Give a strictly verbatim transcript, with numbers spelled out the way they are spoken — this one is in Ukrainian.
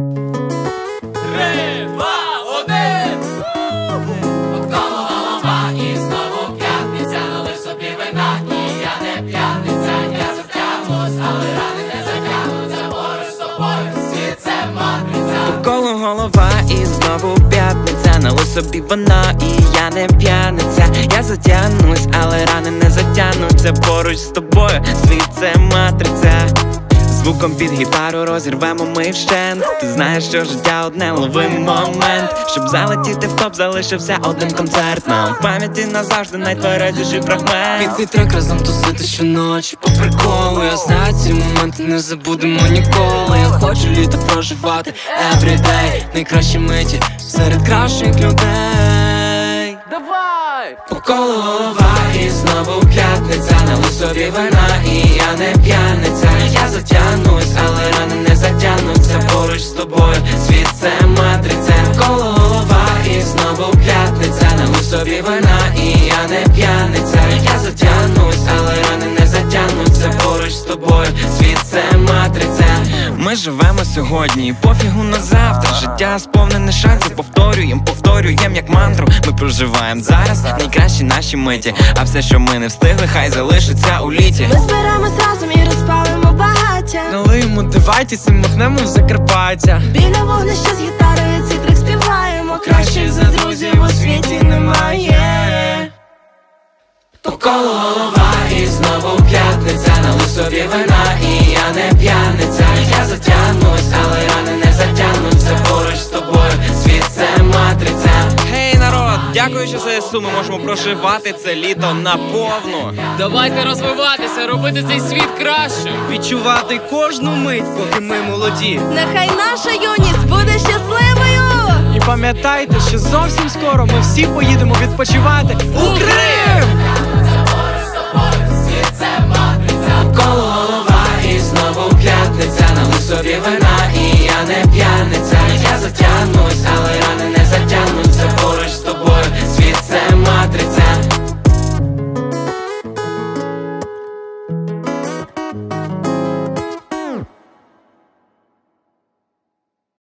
Три, два, один! Навколо голова і знову п'ятниця. Налив собі вина і я не п'яниця. Я затягнусь, але рани не затягнуться. Поруч з тобою світ це матриця. Навколо голова і знову п'ятниця. Налив собі вина і я не п'яниця. Я затягнусь, але рани не затягнуться. Поруч з тобою світ це матриця. Звуком під гітару розірвемо ми вщент. Ти знаєш, що життя одне, лови момент. Щоб залетіти в топ, залишився один концерт. Нам в пам'яті назавжди найтверезіший фрагмент. Під цей трек разом тусити щоночі по приколу. Я знаю, ці моменти не забудемо ніколи. Я хочу літо проживати everyday. Найкращі миті серед кращих людей. Давай! Навколо голова і знову п'ятниця. Налив собі вина і я не п'яниця. Я затягнусь, але рани не затягнуться. Поруч з тобою світ це матриця. Навколо голова і знову п'ятниця. Налив собі вина і я не п'яниця. Я затягнусь, але рани не затягнуться. Поруч з тобою світ це матриця. Ми живемо сьогодні і пофігу на завтра. Життя сповнене шансів, повторюєм, повторюєм як мантру. Ми проживаємо зараз найкращі наші миті. А все, що ми не встигли, хай залишиться у літі. Ми зберемось разом і розпалимо багаття. Налиємо девайтіс і махнемо в Закарпаття. Біля вогнища з гітарою цей трек співаємо. Кращих за друзів у світі немає. Навколо голова і знову п'ятниця. Налив собі вина і я не п'яниця. Я затягнусь, але рани не затягнуться. Поруч з тобою світ це матриця. Гей, народ, дякуючи ЗСУ, ми можемо проживати це літо наповну. Давайте розвиватися, робити цей світ краще. Відчувати кожну мить, поки ми молоді. Нехай наша юність буде щасливою. І пам'ятайте, що зовсім скоро ми всі поїдемо відпочивати у Крим!